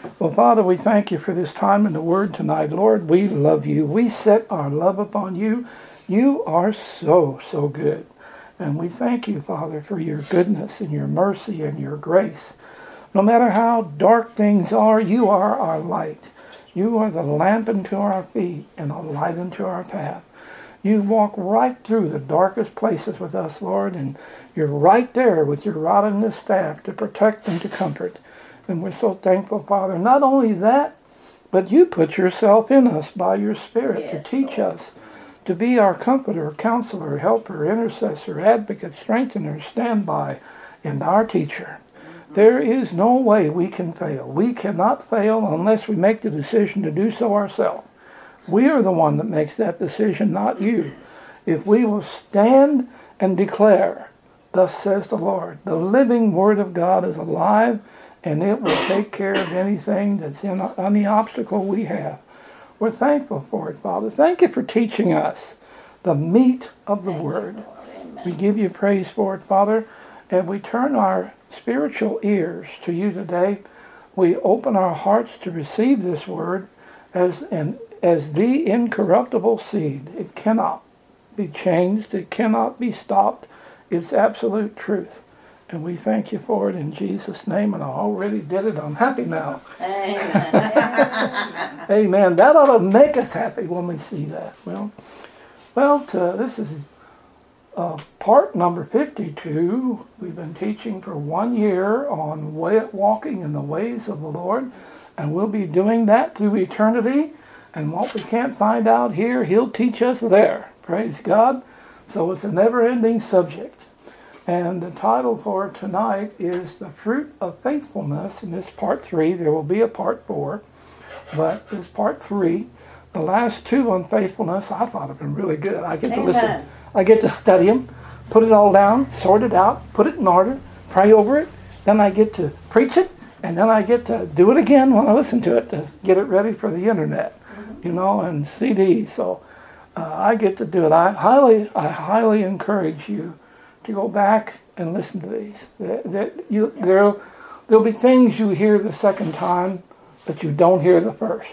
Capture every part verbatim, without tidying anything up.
Well, Father, we thank you for this time in the Word tonight. Lord, we love you. We set our love upon you. You are so, so good. And we thank you, Father, for your goodness and your mercy and your grace. No matter how dark things are, you are our light. You are the lamp unto our feet and a light unto our path. You walk right through the darkest places with us, Lord, and you're right there with your rod and your staff to protect and to comfort. And we're so thankful, Father. Not only that, but you put yourself in us by your Spirit yes, to teach Lord. us, to be our comforter, counselor, helper, intercessor, advocate, strengthener, standby, and our teacher. Mm-hmm. There is no way we can fail. We cannot fail unless we make the decision to do so ourselves. We are the one that makes that decision, not you. If we will stand and declare, thus says the Lord, the living Word of God is alive, and it will take care of anything that's in any obstacle we have. We're thankful for it, Father. Thank you for teaching us the meat of the Word. We give you praise for it, Father, and we turn our spiritual ears to you today. We open our hearts to receive this Word as an as the incorruptible seed. It cannot be changed. It cannot be stopped. It's absolute truth. And we thank you for it in Jesus' name. And I already did it. I'm happy now. Amen. Amen. That ought to make us happy when we see that. Well, well, to, this is uh, part number fifty-two. We've been teaching for one year on way, walking in the ways of the Lord. And we'll be doing that through eternity. And what we can't find out here, he'll teach us there. Praise God. So it's a never-ending subject. And the title for tonight is The Fruit of Faithfulness. And it's part three. There will be a part four. But it's part three. The last two on faithfulness, I thought have been really good. I get to Amen. listen. I get to study them, put it all down, sort it out, put it in order, pray over it. Then I get to preach it. And then I get to do it again when I listen to it to get it ready for the internet. You know, and C Ds. So uh, I get to do it. I highly, I highly encourage you to go back and listen to these. That, that you, there'll, there'll be things you hear the second time that you don't hear the first,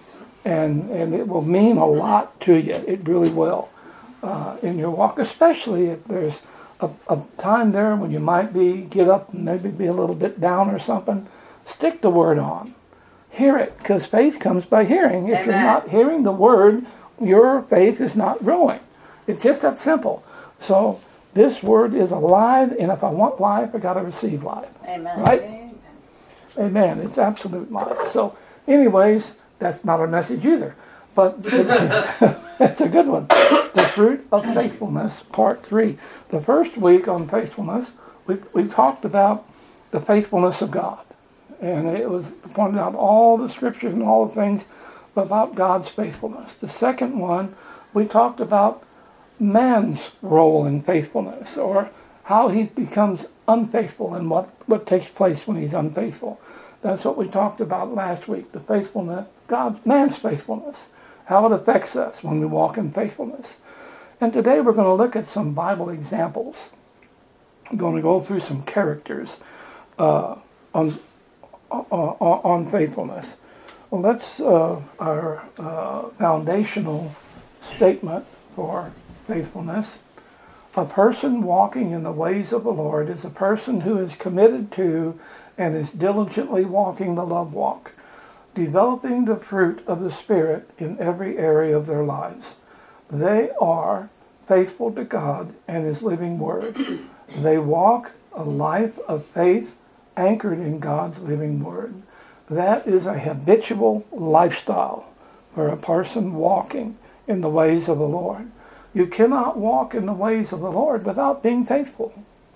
and and it will mean a lot to you. It really will uh, in your walk, especially if there's a, a time there when you might be get up and maybe be a little bit down or something. Stick the word on. Hear it, because faith comes by hearing. If Amen. You're not hearing the word, your faith is not growing. It's just that simple. So this word is alive, and if I want life, I got to receive life. Amen. Right? Amen. Amen. It's absolute life. So, anyways, that's not our message either, but it's a good one. The Fruit of Faithfulness, Part Three. The first week on faithfulness, we we talked about the faithfulness of God. And it was pointed out all the scriptures and all the things about God's faithfulness. The second one, we talked about man's role in faithfulness, or how he becomes unfaithful and what, what takes place when he's unfaithful. That's what we talked about last week, the faithfulness, God's, man's faithfulness, how it affects us when we walk in faithfulness. And today we're going to look at some Bible examples. I'm going to go through some characters uh, on Uh, on faithfulness. Well, that's uh, our uh, foundational statement for faithfulness. A person walking in the ways of the Lord is a person who is committed to and is diligently walking the love walk, developing the fruit of the Spirit in every area of their lives. They are faithful to God and His living Word. They walk a life of faith anchored in God's living Word. That is a habitual lifestyle for a person walking in the ways of the Lord. You cannot walk in the ways of the Lord without being faithful.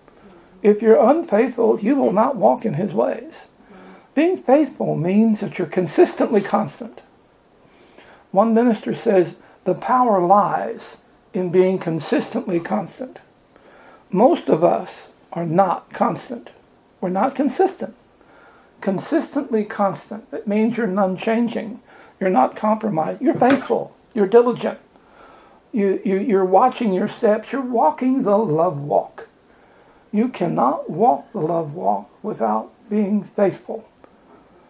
If you're unfaithful, you will not walk in His ways. Being faithful means that you're consistently constant. One minister says the power lies in being consistently constant. Most of us are not constant. We're not consistent. Consistently constant. It means you're unchanging. You're not compromised. You're faithful. You're diligent. You, you, you're watching your steps. You're walking the love walk. You cannot walk the love walk without being faithful.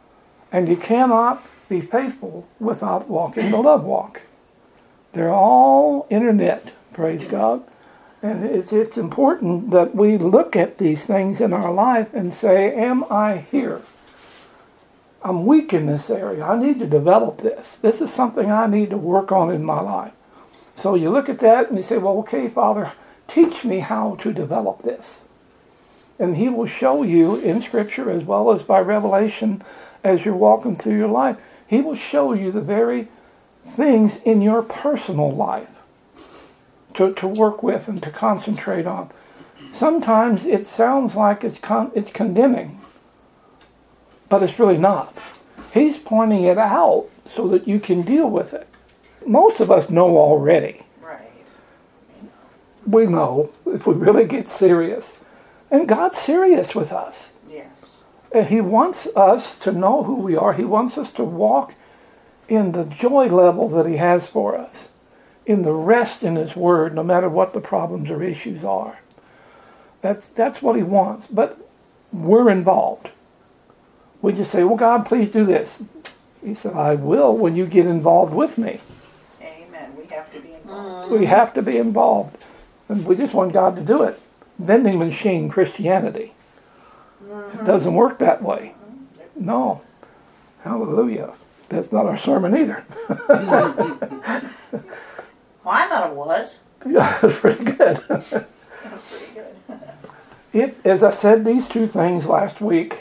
And you cannot be faithful without walking the love walk. They're all internet, praise God. And it's, it's important that we look at these things in our life and say, am I here? I'm weak in this area. I need to develop this. This is something I need to work on in my life. So you look at that and you say, well, okay, Father, teach me how to develop this. And He will show you in Scripture as well as by revelation as you're walking through your life. He will show you the very things in your personal life to, to work with and to concentrate on. Sometimes it sounds like it's con- it's condemning, but it's really not. He's pointing it out so that you can deal with it. Most of us know already. Right. We know if we really get serious. And God's serious with us. Yes. And He wants us to know who we are. He wants us to walk in the joy level that He has for us, in the rest in His Word, no matter what the problems or issues are. That's that's what He wants. But we're involved. We just say, well, God, please do this. He said, I will when you get involved with me. Amen. We have to be involved. We have to be involved. And we just want God to do it. Vending machine Christianity. Mm-hmm. It doesn't work that way. Mm-hmm. No. Hallelujah. That's not our sermon either. Well, I thought it was. Yeah, that's pretty good. That's pretty good. It, as I said these two things last week,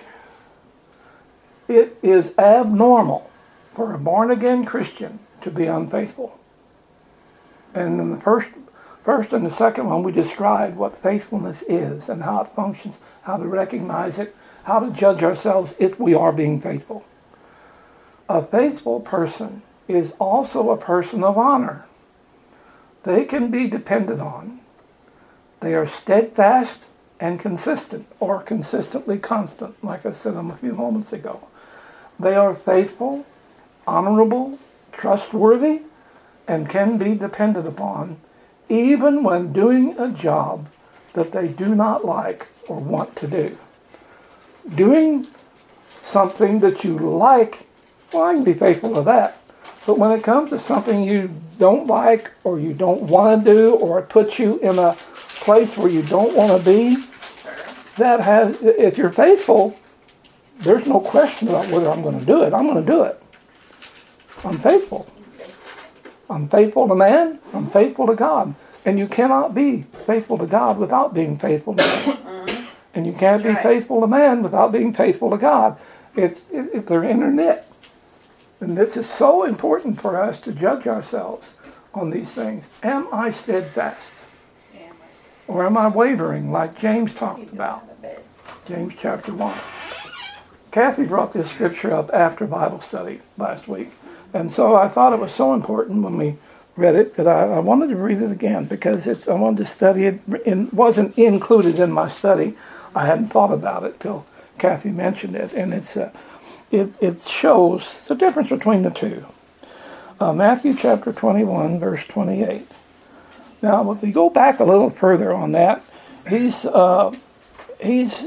it is abnormal for a born-again Christian to be unfaithful. And in the first, first and the second one, we described what faithfulness is and how it functions, how to recognize it, how to judge ourselves if we are being faithful. A faithful person is also a person of honor. They can be depended on. They are steadfast and consistent, or consistently constant, like I said a few moments ago. They are faithful, honorable, trustworthy, and can be depended upon, even when doing a job that they do not like or want to do. Doing something that you like, well, I can be faithful to that. But when it comes to something you don't like or you don't want to do, or it puts you in a place where you don't want to be, that has, if you're faithful, there's no question about whether I'm going to do it. I'm going to do it. I'm faithful. I'm faithful to man. I'm faithful to God. And you cannot be faithful to God without being faithful to man. And you can't be faithful to man without being faithful to God. It's it, it, they're interknit. And this is so important for us to judge ourselves on these things. Am I steadfast? Or am I wavering, like James talked about? James chapter one. Kathy brought this scripture up after Bible study last week. And so I thought it was so important when we read it that I, I wanted to read it again, because it's I wanted to study it. It wasn't included in my study. I hadn't thought about it till Kathy mentioned it. And it's uh, it, it shows the difference between the two. Uh, Matthew chapter twenty-one, verse twenty-eight. Now, if we go back a little further on that, he's uh, he's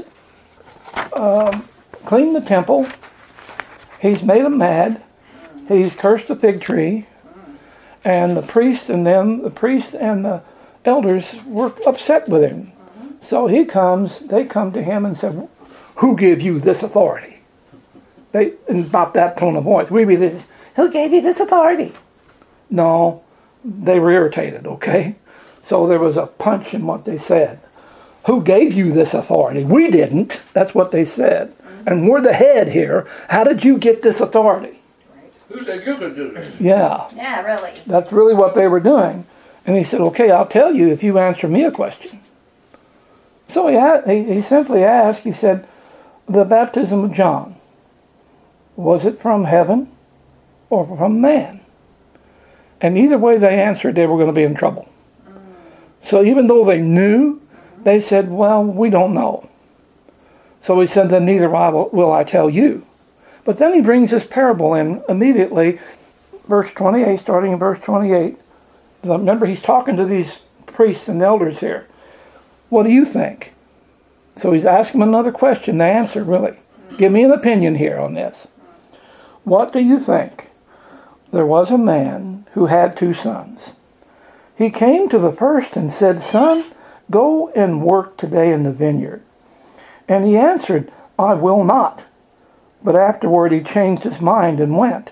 uh, cleaned the temple. He's made them mad. He's cursed the fig tree, and the priest and them, the priest and the elders were upset with him. So he comes. They come to him and said, "Who gave you this authority?" They in about that tone of voice. We read it as, "Who gave you this authority?" No, they were irritated. Okay. So there was a punch in what they said. Who gave you this authority? We didn't. That's what they said. And we're the head here. How did you get this authority? Who said you could do this? Yeah. Yeah, really. That's really what they were doing. And he said, okay, I'll tell you if you answer me a question. So he, had, he, he simply asked, he said, the baptism of John, was it from heaven or from man? And either way they answered, they were going to be in trouble. So even though they knew, they said, well, we don't know. So he said, then neither will I tell you. But then he brings this parable in immediately, verse twenty-eight, starting in verse twenty-eight. Remember, he's talking to these priests and elders here. What do you think? So he's asking them another question to answer, really. Give me an opinion here on this. What do you think? There was a man who had two sons. He came to the first and said, Son, go and work today in the vineyard. And he answered, I will not. But afterward he changed his mind and went.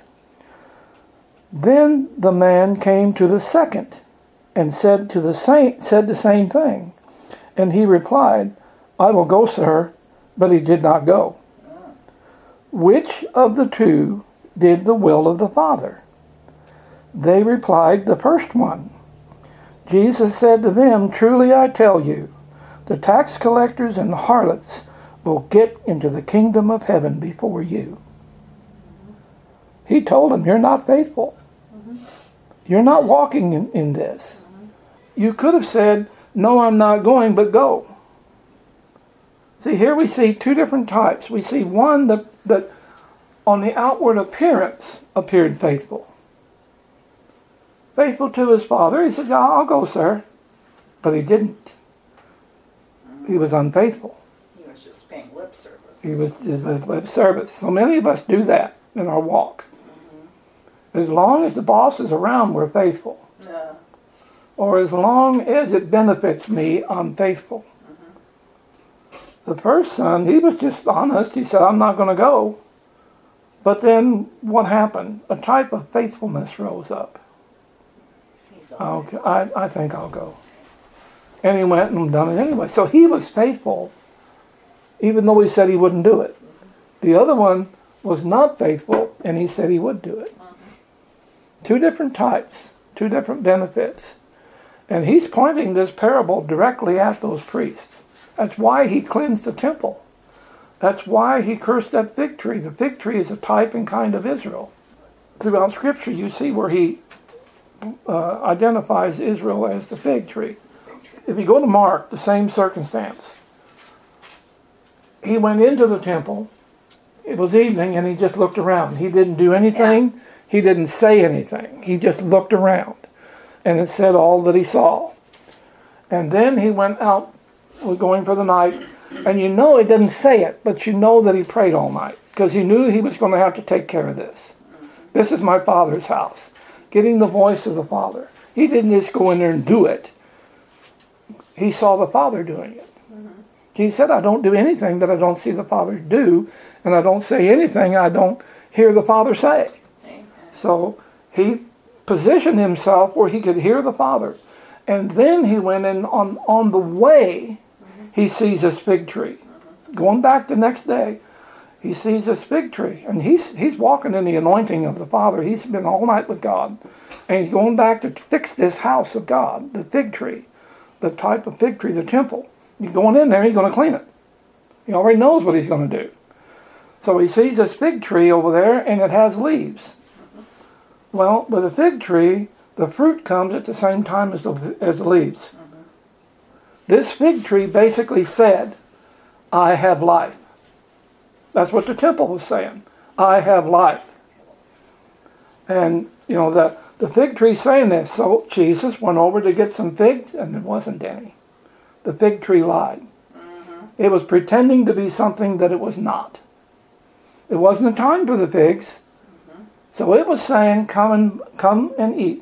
Then the man came to the second and said to the same, said the same thing. And he replied, I will go, sir. But he did not go. Which of the two did the will of the Father? They replied, the first one. Jesus said to them, Truly I tell you, the tax collectors and the harlots will get into the kingdom of heaven before you. He told them, you're not faithful. Mm-hmm. You're not walking in, in this. Mm-hmm. You could have said, no, I'm not going, but go. See, here we see two different types. We see one that, that on the outward appearance appeared faithful. Faithful to his father. He said, yeah, I'll go, sir. But he didn't. He was unfaithful. He was just paying lip service. He was just lip service. So many of us do that in our walk. Mm-hmm. As long as the boss is around, we're faithful. Yeah. Or as long as it benefits me, I'm faithful. Mm-hmm. The first son, he was just honest. He said, I'm not going to go. But then what happened? A type of faithfulness rose up. Okay, I, I think I'll go. And he went and done it anyway. So he was faithful, even though he said he wouldn't do it. The other one was not faithful, and he said he would do it. Two different types, two different benefits. And he's pointing this parable directly at those priests. That's why he cleansed the temple. That's why he cursed that fig tree. The fig tree is a type and kind of Israel. Throughout Scripture, you see where he uh, identifies Israel as the fig tree. If you go to Mark, the same circumstance. He went into the temple. It was evening, and he just looked around. He didn't do anything. Yeah. He didn't say anything. He just looked around. And it said all that he saw. And then he went out, was going for the night. And you know he didn't say it, but you know that he prayed all night. Because he knew he was going to have to take care of this. This is my Father's house. Getting the voice of the Father. He didn't just go in there and do it. He saw the Father doing it. Mm-hmm. He said, I don't do anything that I don't see the Father do, and I don't say anything I don't hear the Father say. Amen. So he positioned himself where he could hear the Father. And then he went in on, on the way, mm-hmm. he sees this fig tree. Mm-hmm. Going back the next day, he sees this fig tree. And he's, he's walking in the anointing of the Father. He's been all night with God. And he's going back to fix this house of God, the fig tree. The type of fig tree, the temple. He's going in there, he's going to clean it. He already knows what he's going to do. So he sees this fig tree over there, and it has leaves. Mm-hmm. Well, with a fig tree, the fruit comes at the same time as the, as the leaves. Mm-hmm. This fig tree basically said, I have life. That's what the temple was saying. I have life. And, you know, the The fig tree saying this, so Jesus went over to get some figs, and there wasn't any. The fig tree lied. Mm-hmm. It was pretending to be something that it was not. It wasn't the time for the figs, mm-hmm. so it was saying, come and come and eat.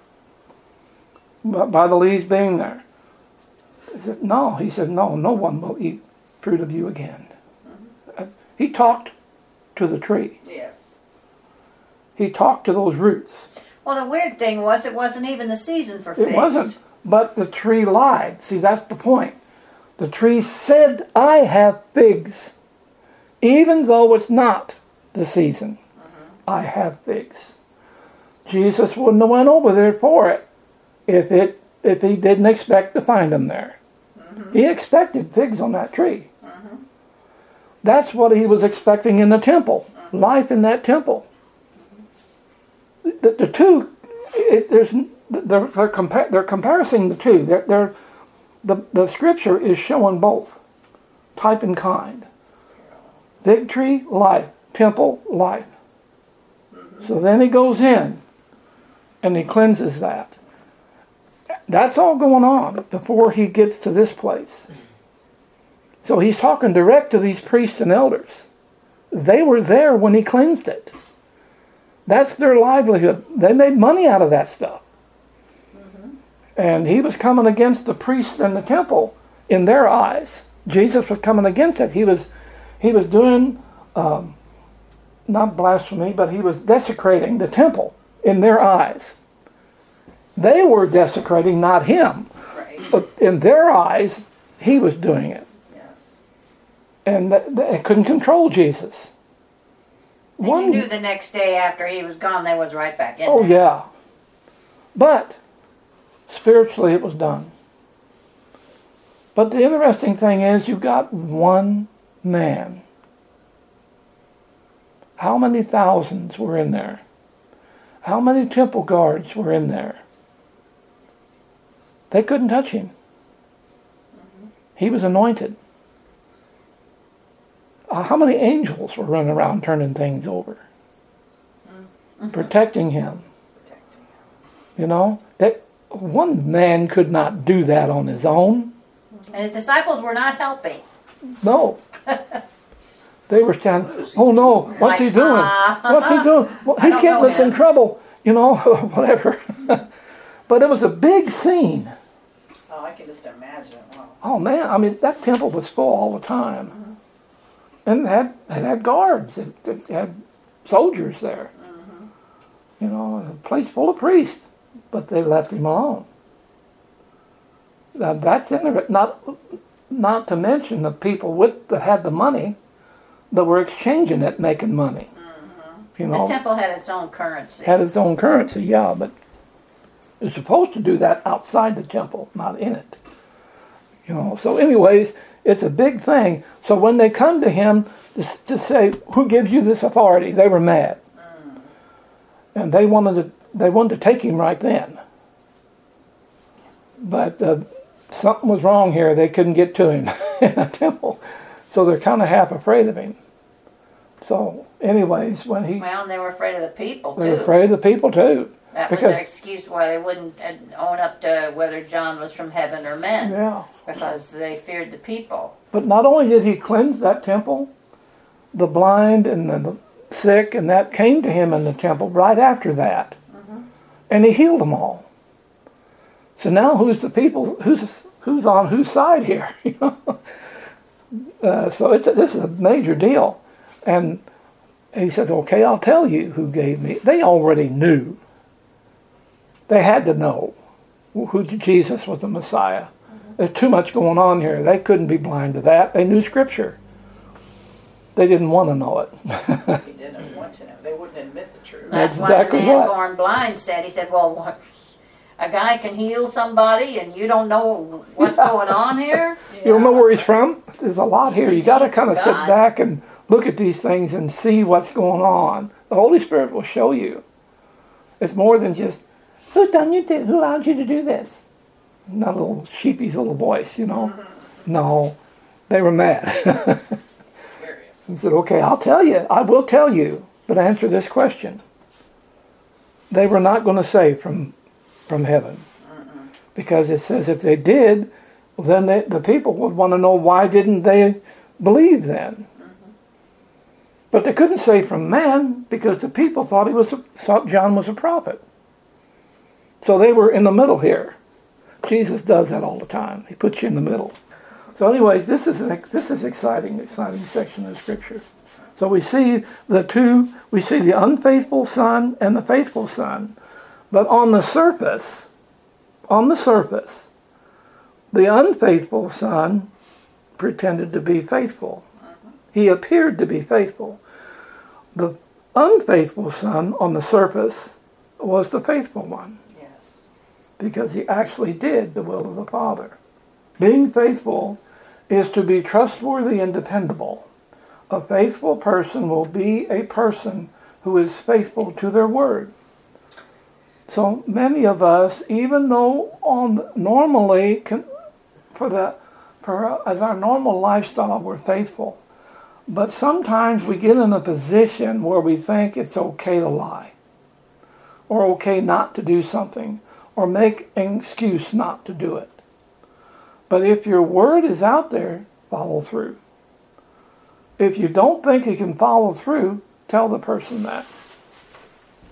But by the leaves being there. He said, no, he said, no, no one will eat fruit of you again. Mm-hmm. He talked to the tree. Yes. He talked to those roots. Well, the weird thing was it wasn't even the season for figs. It wasn't, but the tree lied. See, that's the point. The tree said, I have figs, even though it's not the season. Mm-hmm. I have figs. Jesus wouldn't have went over there for it if it if he didn't expect to find them there. Mm-hmm. He expected figs on that tree. Mm-hmm. That's what he was expecting in the temple. Mm-hmm. Life in that temple. The, the two, it, there's they're they're, compa- they're comparing the two. They're, they're the the scripture is showing both, type and kind. Fig tree, life. Temple, life. Mm-hmm. So then he goes in, and he cleanses that. That's all going on before he gets to this place. So he's talking direct to these priests and elders. They were there when he cleansed it. That's their livelihood. They made money out of that stuff. Mm-hmm. And he was coming against the priests and the temple in their eyes. Jesus was coming against it. He was, he was doing, um, not blasphemy, but he was desecrating the temple in their eyes. They were desecrating, not him. Right. But in their eyes, he was doing it. Yes. And they couldn't control Jesus. And One, you knew the next day after he was gone, they was right back in oh there. yeah. But spiritually it was done. But the interesting thing is you got one man. How many thousands were in there? How many temple guards were in there? They couldn't touch him. Mm-hmm. He was anointed. Uh, how many angels were running around turning things over? Mm-hmm. Protecting him. Protecting him. You know, that one man could not do that on his own. And his disciples were not helping. No. They were standing, oh no, what's he Like, doing? uh, What's he doing? Well, I he's don't getting know us in him. trouble, you know, whatever. But it was a big scene. Oh, I can just imagine. Wow. Oh man, I mean, that temple was full all the time. Mm-hmm. And it had, it had guards, it, it had soldiers there. Mm-hmm. You know, a place full of priests. But they left him alone. Now, that's interesting. Not, not to mention the people with that had the money that were exchanging it, making money. Mm-hmm. You know, the temple had its own currency. Had its own currency, yeah, but it's supposed to do that outside the temple, not in it. You know, so anyways, it's a big thing. So when they come to him to, to say, "Who gives you this authority?" they were mad, mm. and they wanted to they wanted to take him right then. But uh, something was wrong here. They couldn't get to him in the temple, so they're kind of half afraid of him. So, anyways, when he well, and they were afraid of the people too. They were afraid of the people too. That because, was their excuse why they wouldn't own up to whether John was from heaven or men. Yeah. Because they feared the people. But not only did he cleanse that temple, the blind and the sick and that came to him in the temple right after that. Mm-hmm. And he healed them all. So now who's the people, who's who's on whose side here? You know? uh, so it's, this is a major deal. And he says, okay, I'll tell you who gave me. They already knew. They had to know who Jesus was the Messiah. Mm-hmm. There's too much going on here. They couldn't be blind to that. They knew Scripture. They didn't want to know it. He didn't want to know. They wouldn't admit the truth. That's exactly what the man right. born blind said. He said, well, what, a guy can heal somebody and you don't know what's yeah. going on here? Yeah. You don't know where he's from? There's a lot here. You got to kind of sit God. back and look at these things and see what's going on. The Holy Spirit will show you. It's more than just, who done you to, who allowed you to do this? Not a little sheepy's little voice, you know. Mm-hmm. No, they were mad. He said, okay, I'll tell you. I will tell you, but answer this question. They were not going to say from from heaven. Mm-mm. Because it says if they did, well, then they, the people would want to know why didn't they believe then. Mm-hmm. But they couldn't say from man because the people thought he was a, thought John was a prophet. So they were in the middle here. Jesus does that all the time. He puts you in the middle. So anyways, this is an, this is exciting, exciting section of Scripture. So we see the two, we see the unfaithful son and the faithful son. But on the surface, on the surface, the unfaithful son pretended to be faithful. He appeared to be faithful. The unfaithful son on the surface was the faithful one. Yes. Because he actually did the will of the Father. Being faithful is to be trustworthy and dependable. A faithful person will be a person who is faithful to their word. So many of us, even though on normally can, for the for as our normal lifestyle we're faithful, but sometimes we get in a position where we think it's okay to lie, or okay not to do something, or make an excuse not to do it. But if your word is out there, follow through. If you don't think you can follow through, tell the person that.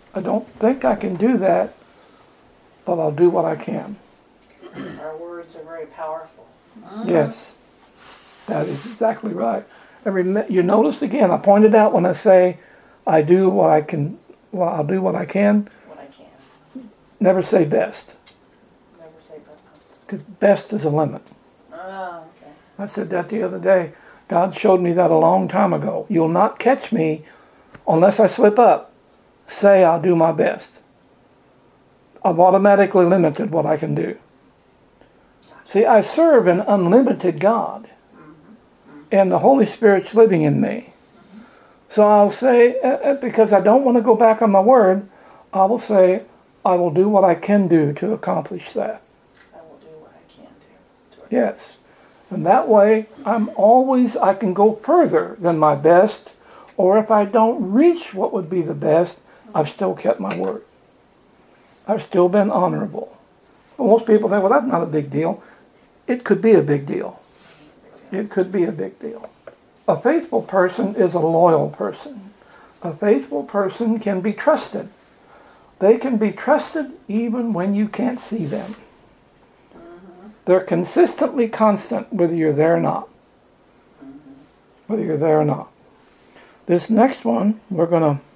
I don't think I can do that, but I'll do what I can. Our words are very powerful. Mm-hmm. Yes, that is exactly right. And rem- you notice again, I pointed out when I say I do what I can, well, I'll do what I can, What I can. never say best, Never say but. because best is a limit. Oh, okay. I said that the other day. God showed me that a long time ago. You'll not catch me unless I slip up. Say I'll do my best. I've automatically limited what I can do. See, I serve an unlimited God, and the Holy Spirit's living in me. So I'll say, uh, because I don't want to go back on my word, I will say, I will do what I can do to accomplish that. I will do what I can do. to Yes. And that way, I'm always, I can go further than my best, or if I don't reach what would be the best, I've still kept my word. I've still been honorable. Well, most people think, well, that's not a big deal. It could be a big deal. It could be a big deal. A faithful person is a loyal person. A faithful person can be trusted. They can be trusted even when you can't see them. They're consistently constant whether you're there or not. Whether you're there or not. This next one we're going to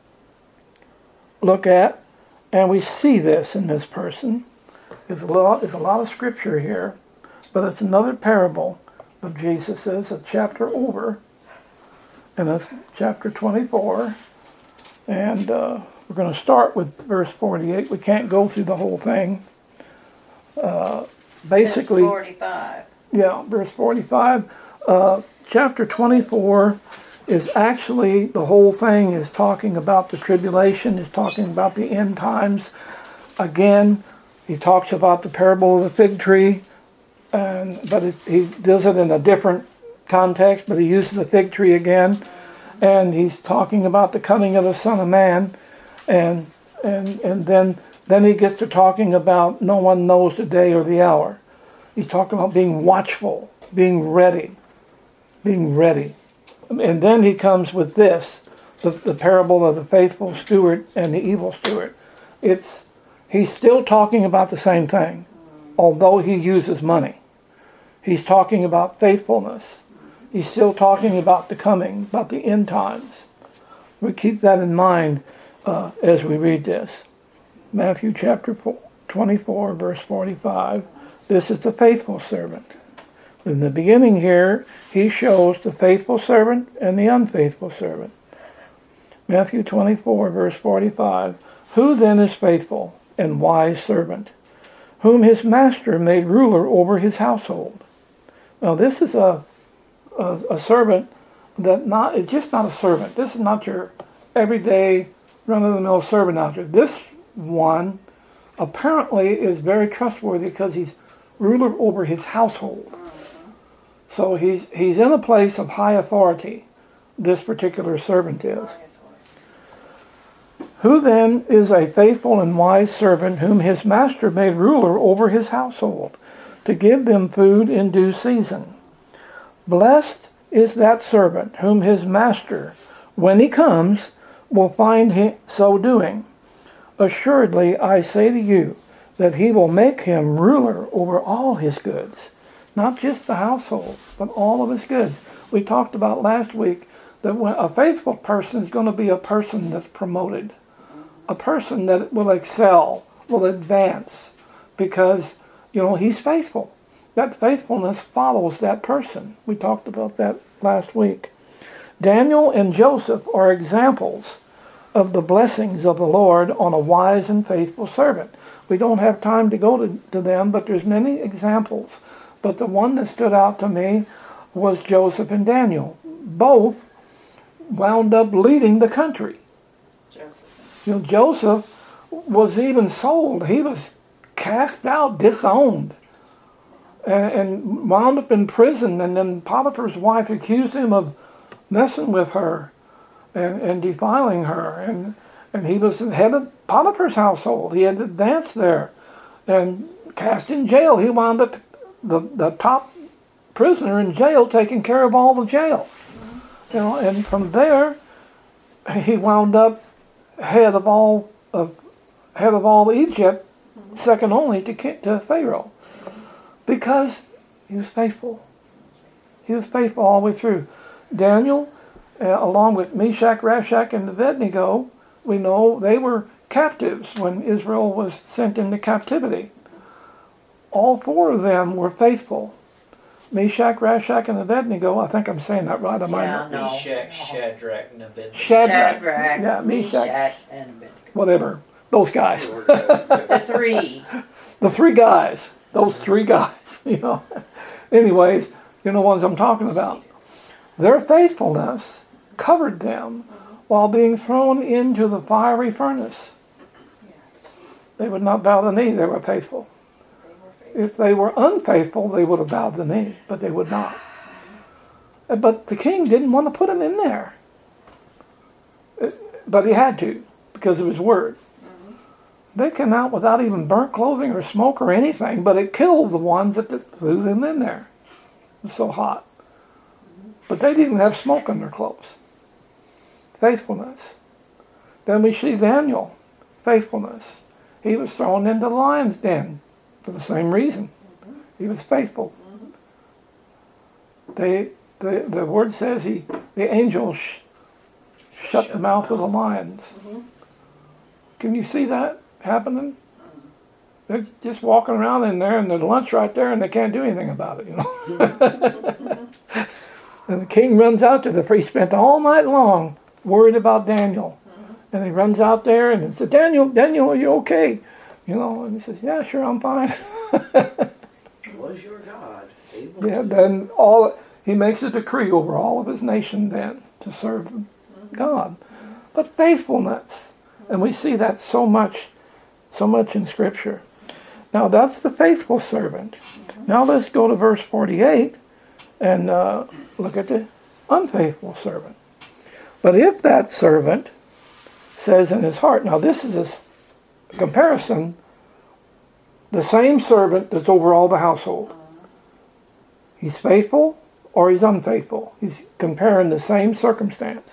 look at, and we see this in this person. There's a lot, there's a lot of scripture here, but it's another parable of Jesus's, a chapter over, and that's chapter twenty-four. And uh, we're going to start with verse forty-eight. We can't go through the whole thing. Uh, basically, Verse forty-five. yeah, verse forty-five. Uh, chapter twenty-four is actually, the whole thing is talking about the tribulation, is talking about the end times. Again, he talks about the parable of the fig tree, and but it, he does it in a different context, but he uses the fig tree again, and he's talking about the coming of the Son of Man, and and and then then he gets to talking about no one knows the day or the hour. He's talking about being watchful, being ready, being ready. And then he comes with this, the, the parable of the faithful steward and the evil steward. It's he's still talking about the same thing, although he uses money. He's talking about faithfulness. He's still talking about the coming, about the end times. We keep that in mind uh, as we read this. Matthew chapter twenty-four, verse forty-five. This is the faithful servant. In the beginning here, he shows the faithful servant and the unfaithful servant. Matthew twenty-four, verse forty-five. Who then is faithful and wise servant, whom his master made ruler over his household? Now this is a a, a servant that not is just not a servant. This is not your everyday run-of-the-mill servant out there. This one apparently is very trustworthy because he's ruler over his household. So he's he's in a place of high authority. This particular servant is. Who then is a faithful and wise servant whom his master made ruler over his household, to give them food in due season? Blessed is that servant whom his master, when he comes, will find him so doing. Assuredly, I say to you, that he will make him ruler over all his goods. Not just the household, but all of his goods. We talked about last week that when a faithful person is going to be a person that's promoted. A person that will excel, will advance, because, you know, he's faithful. That faithfulness follows that person. We talked about that last week. Daniel and Joseph are examples of the blessings of the Lord on a wise and faithful servant. We don't have time to go to, to them, but there's many examples. But the one that stood out to me was Joseph and Daniel. Both wound up leading the country. Joseph. You know, Joseph was even sold. He was cast out, disowned, and, and wound up in prison. And then Potiphar's wife accused him of messing with her and, and defiling her. And and he was the head of Potiphar's household. He had advanced there and cast in jail. He wound up the the top prisoner in jail, taking care of all the jail. You know, and from there he wound up head of all of head of all Egypt, second only to to Pharaoh, because he was faithful. He was faithful all the way through. Daniel, uh, along with Meshach, Rashach, and Abednego, we know they were captives when Israel was sent into captivity. All four of them were faithful. Meshach, Rashach, and Abednego, I think I'm saying that right. I might Yeah, not. no. Meshach, Shadrach, and Abednego. Shadrach, Shadrach, yeah, Meshach, Meshach, and Abednego. whatever. Those guys. The three. The three guys. Those three guys, you know. Anyways, you know the ones I'm talking about. Their faithfulness covered them while being thrown into the fiery furnace. They would not bow the knee. They were faithful. If they were unfaithful, they would have bowed the knee, but they would not. But the king didn't want to put them in there. But he had to, because of his word. They came out without even burnt clothing or smoke or anything, but it killed the ones that threw them in there. It was so hot. But they didn't have smoke on their clothes. Faithfulness. Then we see Daniel. Faithfulness. He was thrown into the lion's den for the same reason. He was faithful. They, the, the word says he, the angel sh- shut, shut the mouth of the lions. Mm-hmm. Can you see that happening? They're just walking around in there, and there's lunch right there, and they can't do anything about it, you know. And the king runs out to the priest, spent all night long worried about Daniel. Mm-hmm. And he runs out there and he says, Daniel, Daniel, are you okay? You know, and he says, yeah, sure, I'm fine. Was your God able Yeah, to? then all he makes a decree over all of his nation then to serve God. But faithfulness. And we see that so much, so much in Scripture. Now that's the faithful servant. Now let's go to verse forty-eight and uh, look at the unfaithful servant. But if that servant says in his heart, now this is a comparison, the same servant that's over all the household. He's faithful or he's unfaithful. He's comparing the same circumstance.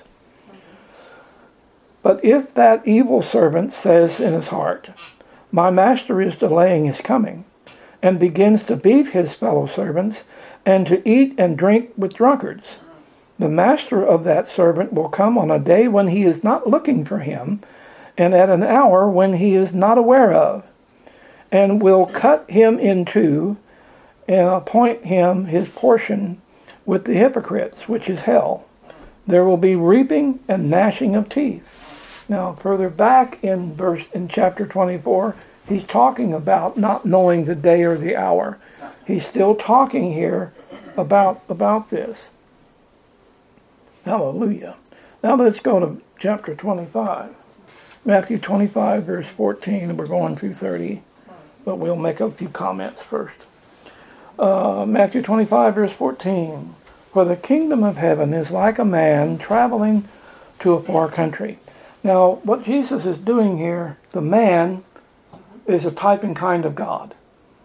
But if that evil servant says in his heart, my master is delaying his coming, and begins to beat his fellow servants, and to eat and drink with drunkards, the master of that servant will come on a day when he is not looking for him, and at an hour when he is not aware of, and will cut him in two, and appoint him his portion with the hypocrites, which is hell. There will be reaping and gnashing of teeth. Now, further back in verse in chapter twenty-four, he's talking about not knowing the day or the hour. He's still talking here about about this. Hallelujah. Now let's go to chapter twenty-five. Matthew twenty-five, verse fourteen, and we're going through thirty, but we'll make a few comments first. Uh, Matthew twenty-five, verse fourteen. For the kingdom of heaven is like a man traveling to a far country. Now, what Jesus is doing here, the man is a type and kind of God.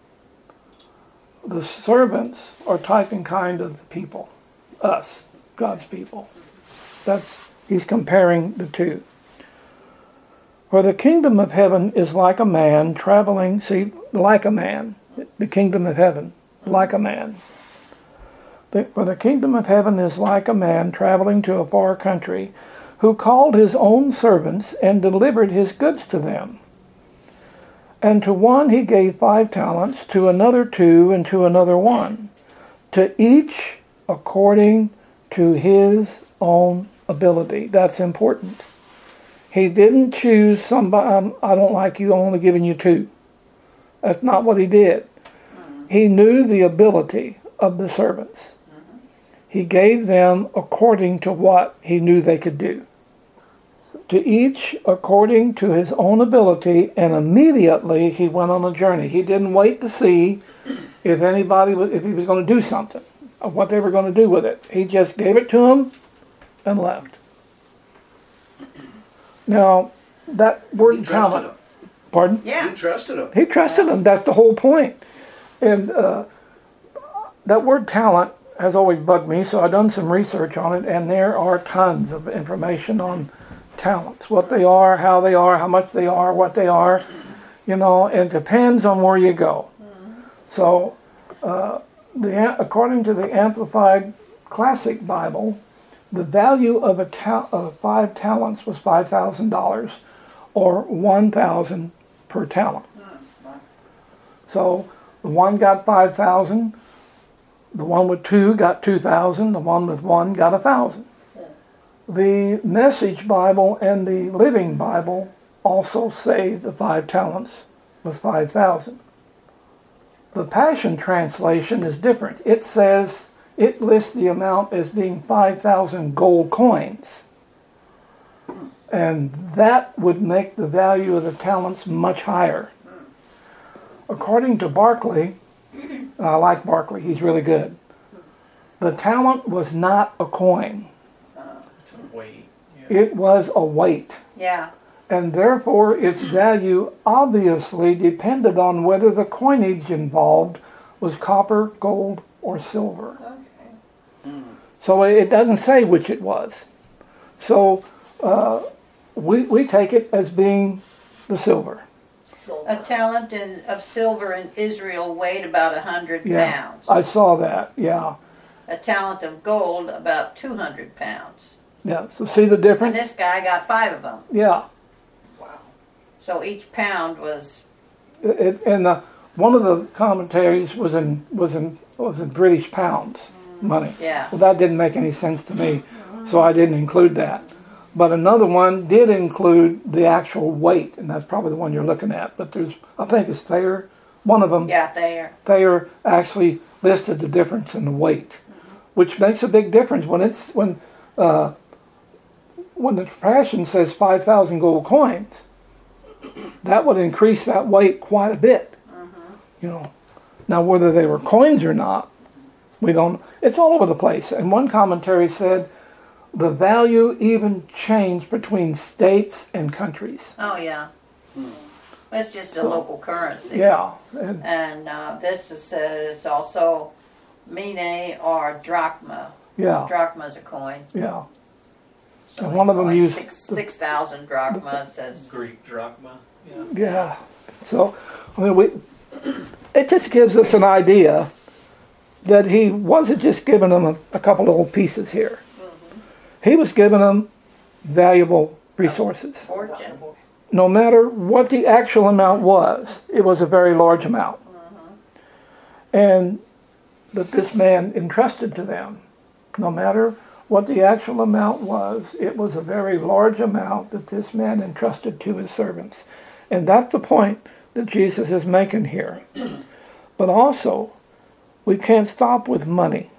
The servants are type and kind of the people, us, God's people. That's he's comparing the two. For the kingdom of heaven is like a man traveling, see, like a man, the kingdom of heaven, like a man. For the kingdom of heaven is like a man traveling to a far country, who called his own servants and delivered his goods to them. And to one he gave five talents, to another two, and to another one, to each according to his own ability. That's important. He didn't choose somebody, um, I don't like you, I'm only giving you two. That's not what he did. He knew the ability of the servants. He gave them according to what he knew they could do. To each according to his own ability, and immediately he went on a journey. He didn't wait to see if anybody was, if he was going to do something, or what they were going to do with it. He just gave it to them and left. Now, that word He trusted talent. him. Pardon? Yeah. He trusted him. He trusted him. That's the whole point. And uh, that word talent has always bugged me, so I've done some research on it, and there are tons of information on talents. What they are, how they are, how much they are, what they are. You know, it depends on where you go. So, uh, the, according to the Amplified Classic Bible, the value of a ta- of five talents was five thousand dollars, or one thousand per talent. So the one got five thousand, the one with two got two thousand, the one with one got a thousand. The Message Bible and the Living Bible also say the five talents was five thousand. The Passion Translation is different. It says, it lists the amount as being five thousand gold coins. And that would make the value of the talents much higher. According to Barclay, I like Barclay, he's really good. The talent was not a coin. It's a weight. Yeah. It was a weight. Yeah. And therefore its value obviously depended on whether the coinage involved was copper, gold, or silver. Okay. So it doesn't say which it was. So uh, we, we take it as being the silver. A talent in, of silver in Israel weighed about a hundred Yeah, pounds. I saw that, yeah. A talent of gold about two hundred pounds. Yeah, so see the And difference? this guy got five of them. Yeah. Wow. So each pound was, It, and the, one of the commentaries was in was in was in British pounds money. yeah. Well, that didn't make any sense to me, so I didn't include that. But another one did include the actual weight, and that's probably the one you're looking at. But there's, I think it's Thayer, one of them. Yeah, there. Thayer actually listed the difference in the weight, which makes a big difference when it's when uh, when the Passion says five thousand gold coins. That would increase that weight quite a bit. You know, now whether they were coins or not, we don't. It's all over the place. And one commentary said the value even changed between states and countries. Oh, yeah. It's just a So, local currency. Yeah, and, And uh, this is, uh, is also mine or drachma. yeah, Drachma is a coin. yeah. So And one of them like used six the- six thousand drachma. It says Greek drachma. Yeah. Yeah. So, I mean, we, it just gives us an idea that he wasn't just giving them a, a couple little pieces here. He was giving them valuable resources. fortune. No matter what the actual amount was, it was a very large amount. And that this man entrusted to them. No matter what the actual amount was, it was a very large amount that this man entrusted to his servants. And that's the point that Jesus is making here. But also, we can't stop with money.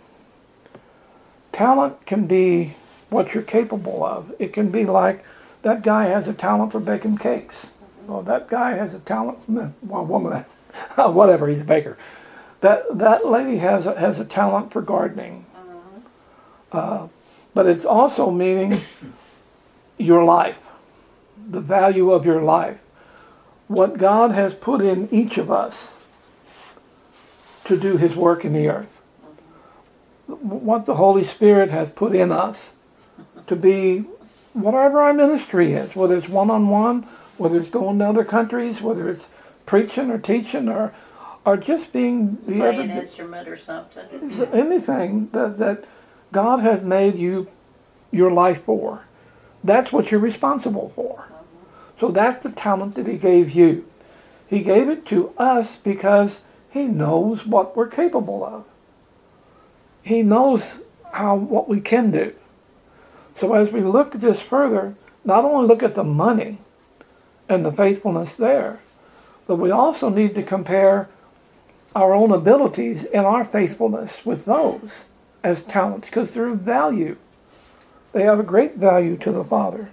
Talent can be what you're capable of. It can be like, that guy has a talent for baking cakes. Well, that guy has a talent, well, woman, whatever, he's a baker. That that lady has a, has a talent for gardening. Uh, but it's also meaning your life, the value of your life. What God has put in each of us to do His work in the earth. What the Holy Spirit has put in us to be whatever our ministry is, whether it's one-on-one, whether it's going to other countries, whether it's preaching or teaching or or just being the Play an other, instrument or something. anything that, that God has made you your life for. That's what you're responsible for. So that's the talent that He gave you. He gave it to us because He knows what we're capable of. He knows how what we can do. So as we look at this further, not only look at the money and the faithfulness there, but we also need to compare our own abilities and our faithfulness with those as talents, because they're of value. They have a great value to the Father.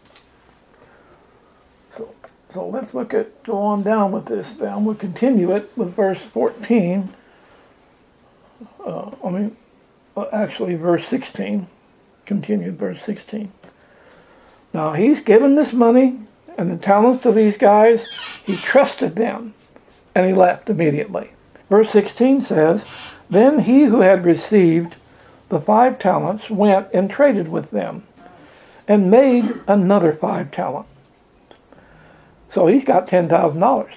So, so let's look at, go on down with this then. We'll continue it with verse fourteen. Uh, I mean, uh, actually verse sixteen. Continue verse sixteen. Now he's given this money and the talents to these guys. He trusted them and he left immediately. Verse sixteen says, Then he who had received the five talents went and traded with them, and made another five talents. So he's got ten thousand dollars.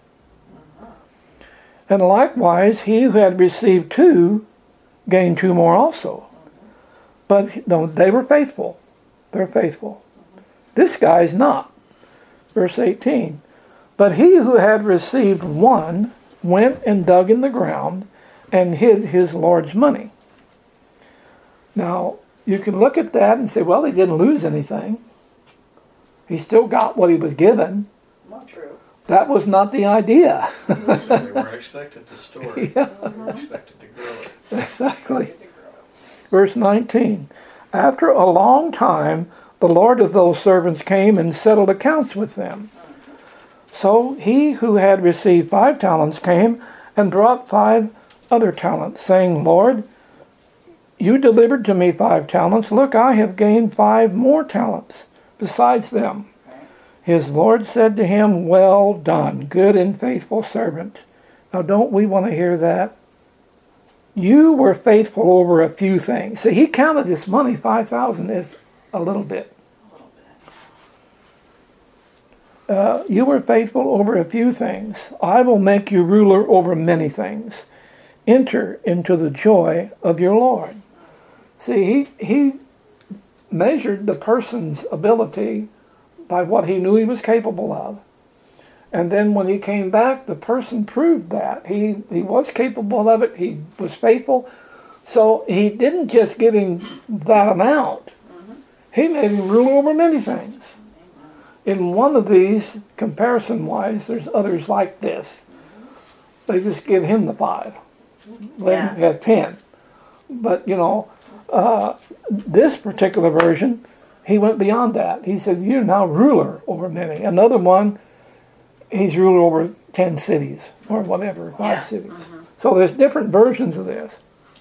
And likewise, he who had received two gained two more also. But no, they were faithful. They're faithful. This guy's not. Verse eighteen. But he who had received one went and dug in the ground and hid his Lord's money. Now, you can look at that and say, well, he didn't lose anything. He still got what he was given. Not true. That was not the idea. So they weren't expected to store it. Yeah. They were expected to grow it. Exactly. Verse nineteen. After a long time, the Lord of those servants came and settled accounts with them. So he who had received five talents came and brought five other talents, saying, Lord, you delivered to me five talents. Look, I have gained five more talents besides them. His Lord said to him, well done, good and faithful servant. Now, don't we want to hear that? You were faithful over a few things. See, he counted his money, five thousand is a little bit. Uh, you were faithful over a few things. I will make you ruler over many things. Enter into the joy of your Lord. See, he, he measured the person's ability by what he knew he was capable of. And then when he came back, the person proved that. He, he was capable of it. He was faithful. So he didn't just give him that amount. He made him rule over many things. In one of these, comparison-wise, there's others like this. They just give him the five. Let him have ten. But, you know, uh, this particular version, he went beyond that. He said, you're now ruler over many. Another one, he's ruler over ten cities or whatever, five Yeah. cities. Mm-hmm. So there's different versions of this.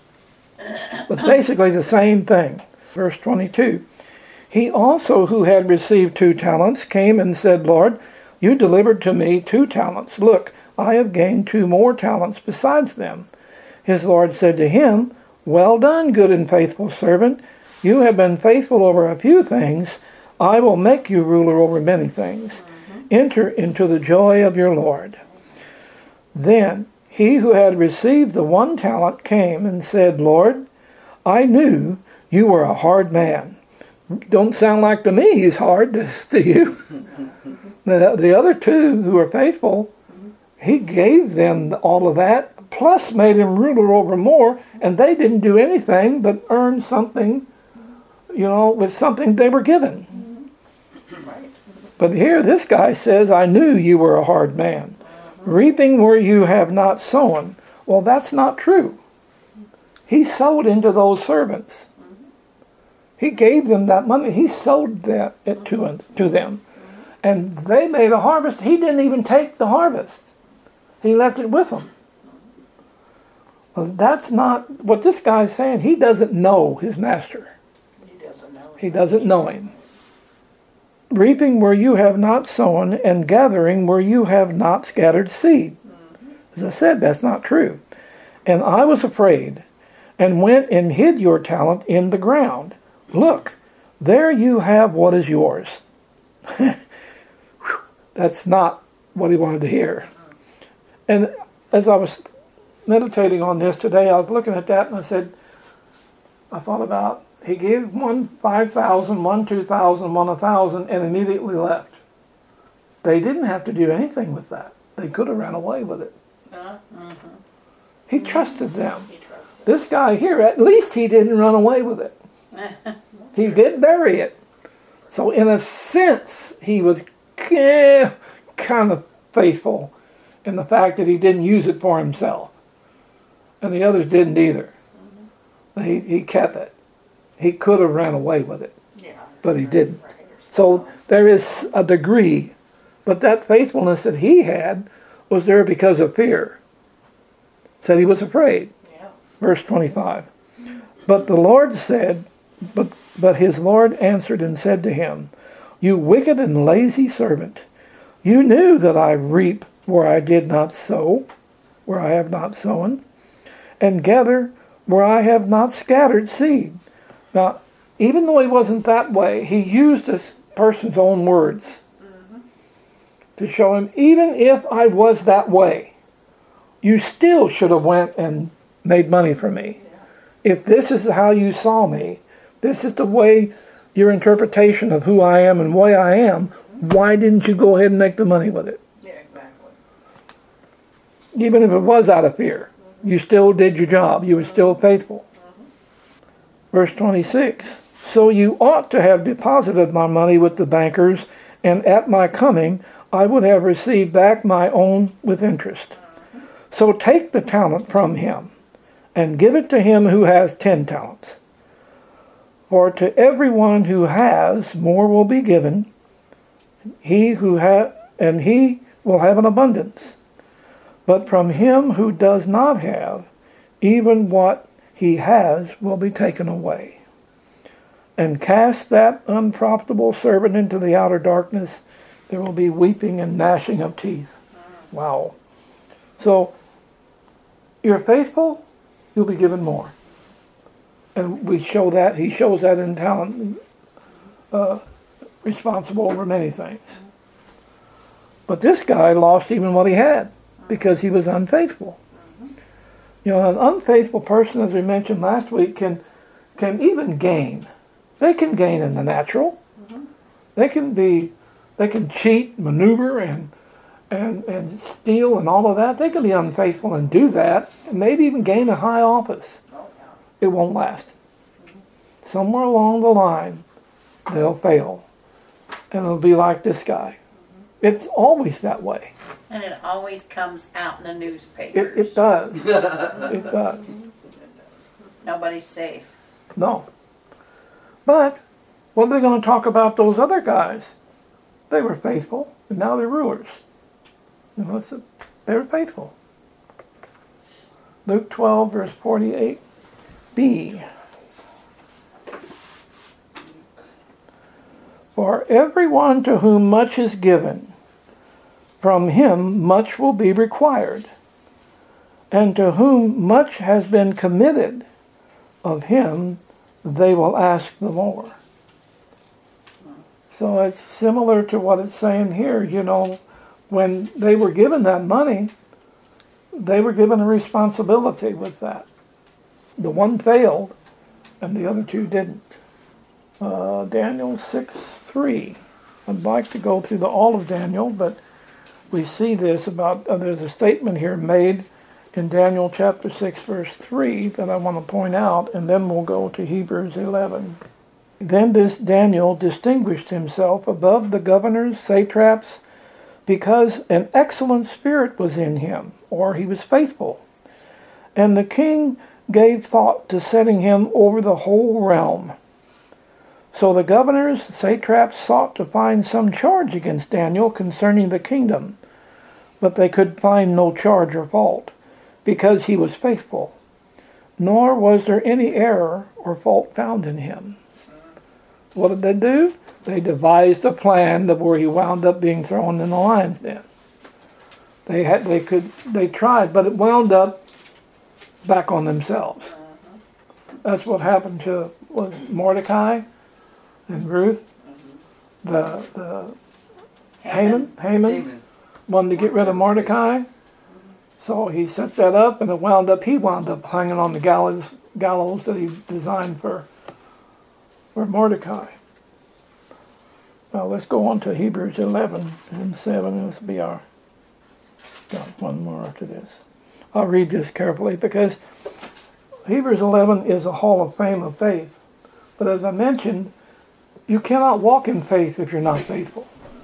But basically the same thing. Verse twenty-two. He also who had received two talents came and said, Lord, you delivered to me two talents. Look, I have gained two more talents besides them. His Lord said to him, well done, good and faithful servant. You have been faithful over a few things. I will make you ruler over many things. Mm-hmm. Enter into the joy of your Lord. Then he who had received the one talent came and said, Lord, I knew you were a hard man. Don't sound like to me he's hard to, to you. the, the other two who were faithful, he gave them all of that, plus made him ruler over more, and they didn't do anything but earn something, you know, with something they were given. Right. But here this guy says, I knew you were a hard man, reaping where you have not sown. Well, that's not true. He sowed into those servants. He gave them that money. He sold that it to, to them. And they made a harvest. He didn't even take the harvest. He left it with them. Well, that's not what this guy's saying. He doesn't know his master. He doesn't know. He doesn't know him. Reaping where you have not sown and gathering where you have not scattered seed. As I said, that's not true. And I was afraid and went and hid your talent in the ground. Look, there you have what is yours. That's not what he wanted to hear. And as I was meditating on this today, I was looking at that and I said, I thought about, he gave one five thousand, one two thousand, one a thousand, and immediately left. They didn't have to do anything with that. They could have ran away with it. Mm-hmm. He trusted them. He trusted. This guy here, at least he didn't run away with it. He did bury it. So in a sense, he was eh, kind of faithful in the fact that he didn't use it for himself. And the others didn't either. He, he kept it. He could have ran away with it, Yeah. but he didn't. Right. So there is a degree, but that faithfulness that he had was there because of fear. Said he was afraid. Yeah. Verse twenty-five. But the Lord said, but, but his Lord answered and said to him, you wicked and lazy servant, you knew that I reap where I did not sow, where I have not sown, and gather where I have not scattered seed. Now, even though he wasn't that way, he used this person's own words mm-hmm. to show him, even if I was that way, you still should have went and made money for me. Yeah. If this is how you saw me, this is the way your interpretation of who I am and why I am, mm-hmm. why didn't you go ahead and make the money with it? Yeah, exactly. Even if it was out of fear, mm-hmm. you still did your job. You were mm-hmm. still faithful. Mm-hmm. Verse twenty-six, so you ought to have deposited my money with the bankers, and at my coming I would have received back my own with interest. Mm-hmm. So take the talent from him, and give it to him who has ten talents. For to everyone who has, more will be given, he who ha- and he will have an abundance. But from him who does not have, even what he has will be taken away. And cast that unprofitable servant into the outer darkness. There will be weeping and gnashing of teeth. Wow. So, you're faithful, you'll be given more. And we show that, he shows that in talent, uh, responsible over many things. But this guy lost even what he had because he was unfaithful. You know, an unfaithful person, as we mentioned last week, can can even gain. They can gain in the natural. Mm-hmm. They can be, they can cheat, maneuver, and and and steal and all of that. They can be unfaithful and do that, and maybe even gain a high office. Oh, yeah. It won't last. Mm-hmm. Somewhere along the line, they'll fail, and it'll be like this guy. Mm-hmm. It's always that way. And it always comes out in the newspapers. It, it does. It does. Nobody's safe. No. But what are they going to talk about those other guys? They were faithful, and now they're rulers. You know, it's a, they were faithful. Luke twelve, verse forty-eight b. For everyone to whom much is given, from him much will be required, and to whom much has been committed, of him they will ask the more. So it's similar to what it's saying here. You know, when they were given that money, they were given a responsibility with that. The one failed, and the other two didn't. Uh, Daniel six three. I'd like to go through the, all of Daniel, but we see this about, uh, there's a statement here made in Daniel chapter six, verse three that I want to point out, and then we'll go to Hebrews eleven. Then this Daniel distinguished himself above the governors, satraps, because an excellent spirit was in him, or he was faithful. And the king gave thought to setting him over the whole realm. So the governors, satraps, sought to find some charge against Daniel concerning the kingdom, but they could find no charge or fault, because he was faithful, nor was there any error or fault found in him. What did they do? They devised a plan that where he wound up being thrown in the lion's den. They had, they could, they tried, but it wound up back on themselves. That's what happened to was Mordecai and Ruth. The the Haman, Haman, Haman wanted to get rid of Mordecai, so he set that up, and it wound up. He wound up hanging on the gallows gallows that he designed for for Mordecai. Well, let's go on to Hebrews eleven and seven. This will be our got one more after this. I'll read this carefully because Hebrews eleven is a hall of fame of faith. But as I mentioned, you cannot walk in faith if you're not faithful.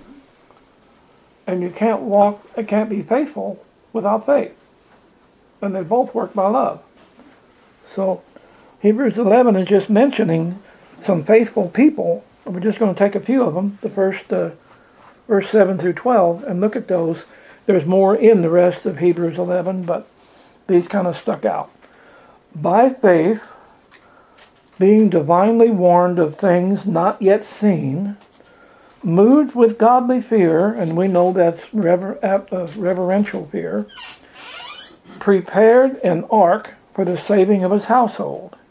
And you can't walk, it can't be faithful without faith. And they both work by love. So Hebrews eleven is just mentioning some faithful people. We're just going to take a few of them, the first uh, verse seven through twelve, and look at those. There's more in the rest of Hebrews eleven, but these kind of stuck out. By faith, being divinely warned of things not yet seen, moved with godly fear, and we know that's rever- uh, reverential fear, prepared an ark for the saving of his household.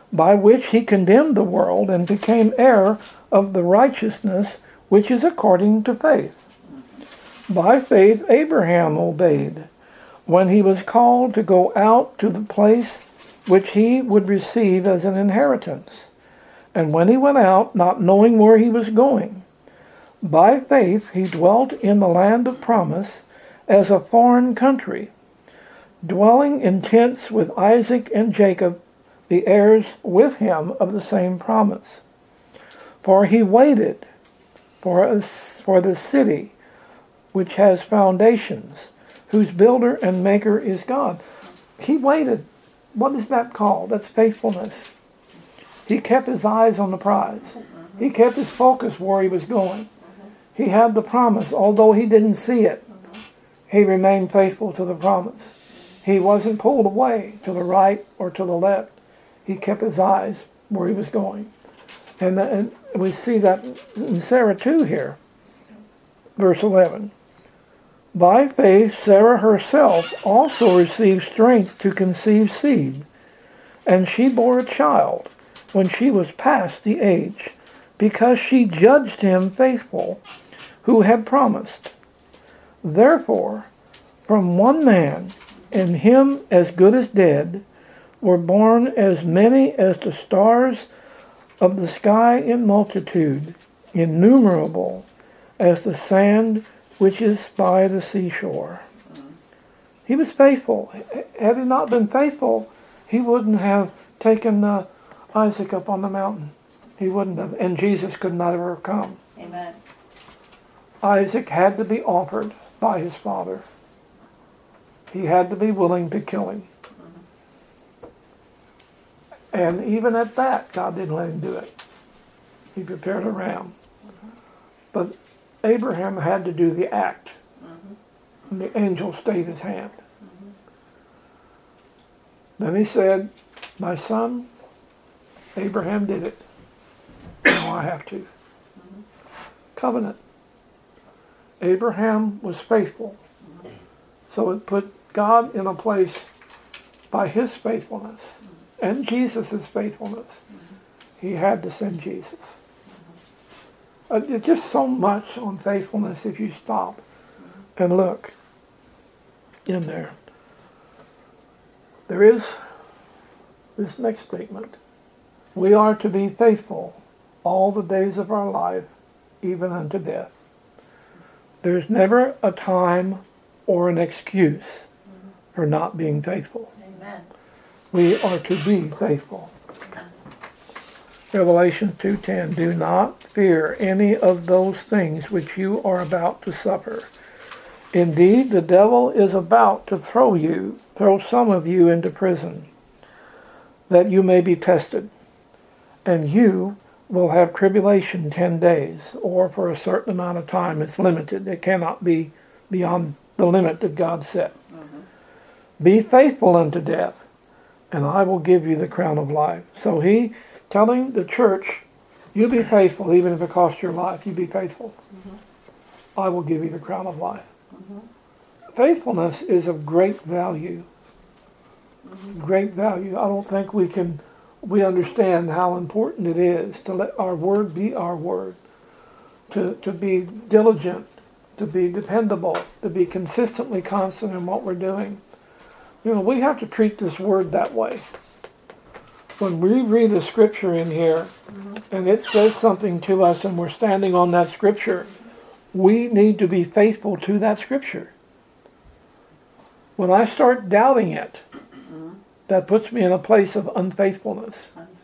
by which he condemned the world and became heir of the righteousness which is according to faith. By faith Abraham obeyed when he was called to go out to the place which he would receive as an inheritance. And when he went out, not knowing where he was going, by faith he dwelt in the land of promise as a foreign country, dwelling in tents with Isaac and Jacob, the heirs with him of the same promise. For he waited for, a, for the city which has foundations, whose builder and maker is God. He waited. What is that called? That's faithfulness. He kept his eyes on the prize. He kept his focus where he was going. He had the promise, although he didn't see it. He remained faithful to the promise. He wasn't pulled away to the right or to the left. He kept his eyes where he was going. And, and we see that in Sarah too here. Verse eleven. By faith Sarah herself also received strength to conceive seed, and she bore a child when she was past the age, because she judged him faithful who had promised. Therefore, from one man, and him as good as dead, were born as many as the stars of the sky in multitude, innumerable as the sand which is by the seashore. He was faithful. Had he not been faithful, he wouldn't have taken uh, Isaac up on the mountain. He wouldn't have, and Jesus could not have ever come. Amen. Isaac had to be offered by his father. He had to be willing to kill him. And even at that, God didn't let him do it. He prepared a ram. But Abraham had to do the act. And the angel stayed his hand. Then he said, my son, Abraham did it. Now I have to. Covenant. Abraham was faithful. So it put God in a place by his faithfulness and Jesus' faithfulness. He had to send Jesus. Uh, it's just so much on faithfulness if you stop and look in there. There is this next statement. We are to be faithful all the days of our life, even unto death. There's never a time or an excuse for not being faithful. Amen. We are to be faithful. Revelation two ten, do not fear any of those things which you are about to suffer. Indeed, the devil is about to throw you, throw some of you into prison, that you may be tested. And you will have tribulation ten days, or for a certain amount of time. It's limited. It cannot be beyond the limit that God set. Mm-hmm. Be faithful unto death, and I will give you the crown of life. So he telling the church, you be faithful even if it costs your life. You be faithful. Mm-hmm. I will give you the crown of life. Mm-hmm. Faithfulness is of great value. Mm-hmm. Great value. I don't think we can, we understand how important it is to let our word be our word. To, to be diligent, to be dependable, to be consistently constant in what we're doing. You know, we have to treat this word that way. When we read a scripture in here, mm-hmm. and it says something to us and we're standing on that scripture, we need to be faithful to that scripture. When I start doubting it, mm-hmm. that puts me in a place of unfaithfulness.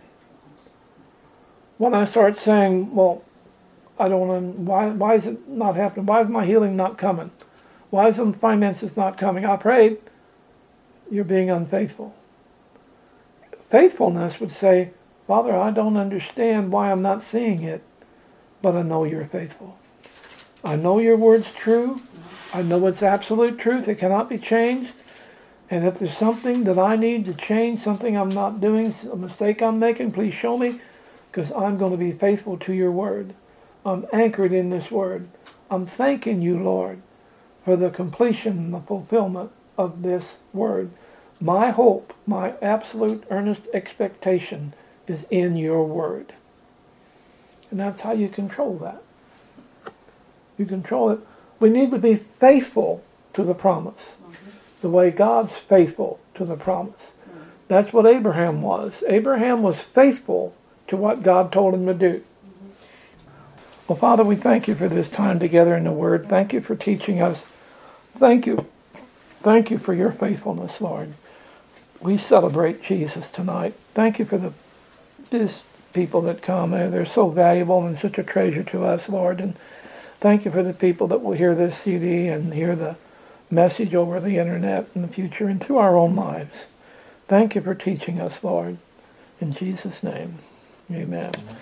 When I start saying, well, I don't know, why, why is it not happening? Why is my healing not coming? Why is my finances not coming? I prayed. You're being unfaithful. Faithfulness would say, Father, I don't understand why I'm not seeing it, but I know you're faithful. I know your word's true. I know it's absolute truth. It cannot be changed. And if there's something that I need to change, something I'm not doing, a mistake I'm making, please show me, because I'm going to be faithful to your word. I'm anchored in this word. I'm thanking you, Lord, for the completion and the fulfillment of this word. My hope, my absolute earnest expectation is in your word. And that's how you control that. You control it. We need to be faithful to the promise, mm-hmm. the way God's faithful to the promise. Mm-hmm. That's what Abraham was. Abraham was faithful to what God told him to do. Mm-hmm. Well, Father, we thank you for this time together in the Word. Thank you for teaching us. Thank you. Thank you for your faithfulness, Lord. We celebrate Jesus tonight. Thank you for the these people that come. They're so valuable and such a treasure to us, Lord. And thank you for the people that will hear this C D and hear the message over the internet in the future and through our own lives. Thank you for teaching us, Lord. In Jesus' name, amen.